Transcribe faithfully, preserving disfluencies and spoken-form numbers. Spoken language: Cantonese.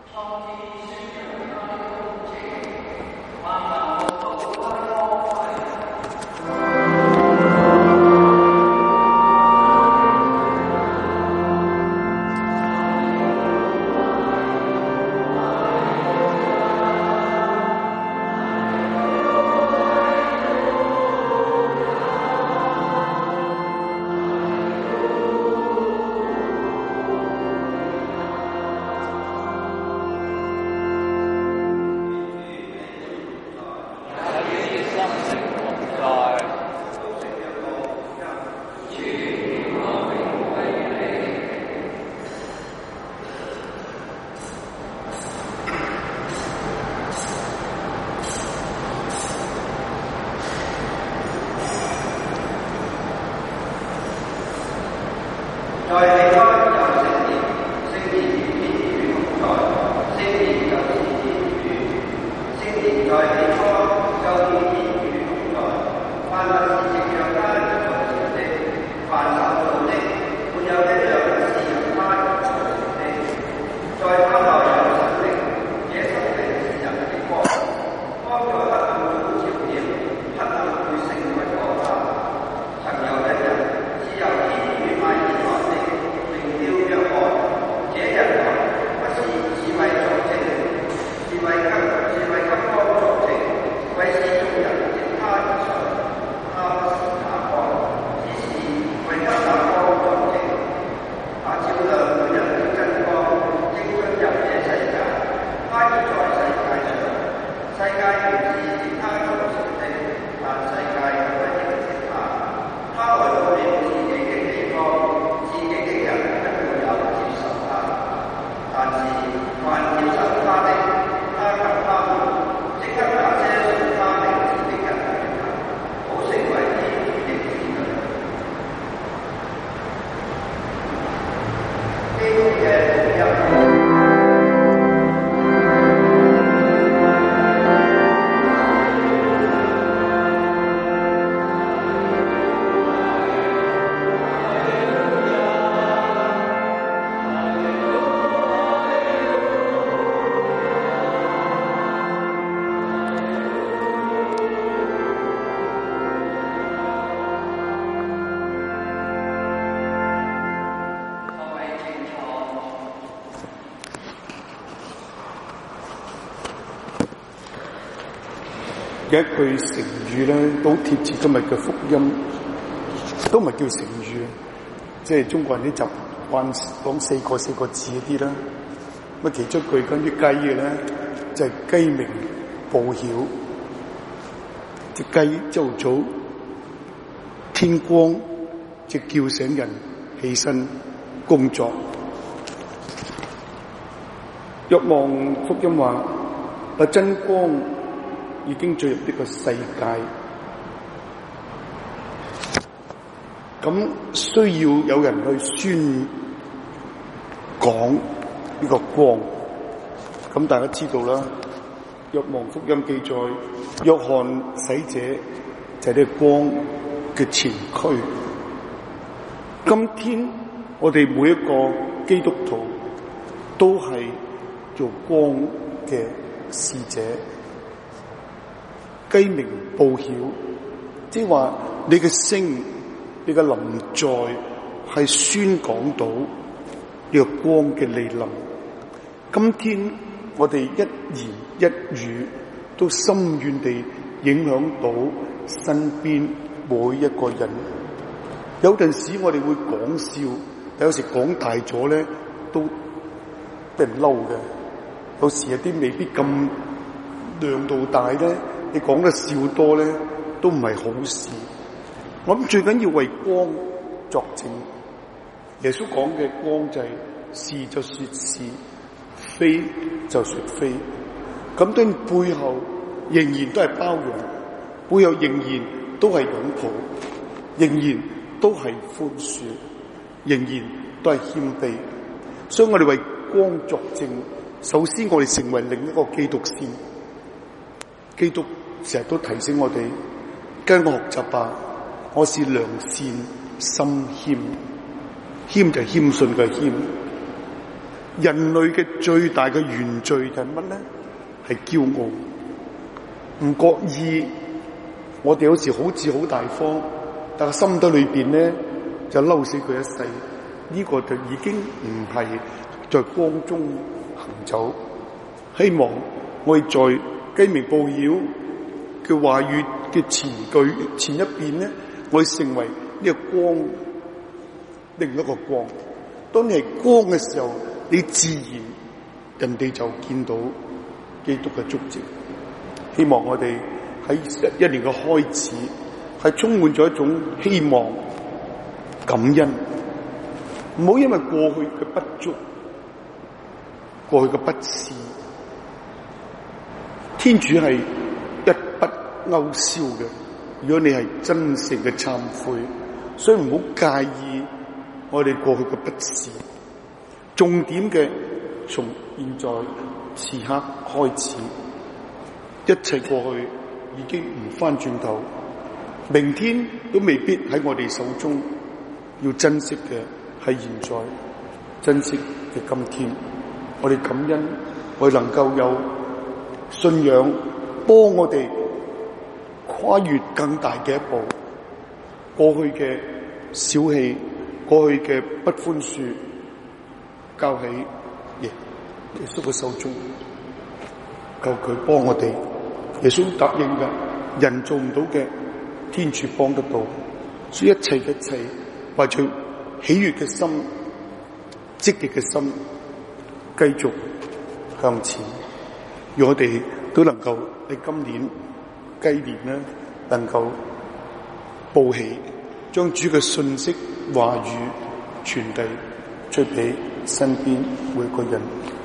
嘅一句成語咧，都貼切今日嘅福音，都唔係叫成語，即係中國人啲習慣講四個四個字嗰啲啦。咁其中一句關於雞嘅咧，就係雞鳴報曉。隻雞朝早天光，即叫醒人起身工作。若望福音話：把真光已經進入呢個世界，咁需要有人去宣講呢個光。咁大家知道啦，若望福音記載，約翰洗者就係呢個光嘅前驅。今天我哋每一個基督徒都係做光嘅使者。雞鳴報曉，即係話你嘅聲，你嘅臨在係宣講到呢個光嘅來臨。今天我哋一言一語都深遠地影響到身邊每一個人。有陣時我哋會講笑，但有時講大咗咧都俾人嬲嘅。有時有啲未必咁量度大咧，你講得笑多咧都唔係好事。我諗最緊要為光作證。耶穌講嘅光就係是就說是，非就說非。咁當然背後仍然都係包容，背後仍然都係擁抱，仍然都係寬恕，仍然都係謙卑。所以我哋為光作證，首先我哋成為另一個基督先。基督成日都提醒我哋，跟我學習吧，我是良善心謙，謙就係謙遜嘅謙。 人類嘅最大嘅原罪係乜咧？係驕傲。唔覺意，我哋有時好似好大方，但係心底裏邊咧就嬲死佢一世。呢個就已經唔係在光中行走。希望我哋在雞鳴報曉嘅話語嘅前句前一邊咧，我哋成為呢個光，另一個光。當你係光嘅時候，你自然人哋就見到基督嘅足跡。希望我哋喺一年嘅開始係充滿咗一種希望、感恩，唔好因為過去嘅不足、過去嘅不是，天主係一筆勾銷嘅。如果你係真誠嘅懺悔，所以唔好介意我哋過去嘅不是。重點嘅從現在此刻開始，一切過去已經唔翻轉頭，明天都未必喺我哋手中。要珍惜嘅係現在，珍惜嘅今天。我哋感恩，我哋能夠有信仰幫我哋跨越更大嘅一步。過去嘅小氣，過去嘅不寬恕，交喺耶耶穌嘅手中，求佢幫我哋。耶穌答應嘅，人做唔到嘅，天主幫得到。所以一切嘅一切，懷住喜悅嘅心、積極嘅心，繼續向前。讓我哋都能夠喺今年雞年呢，能夠報喜，將主嘅信息話語傳遞出俾身邊每個人。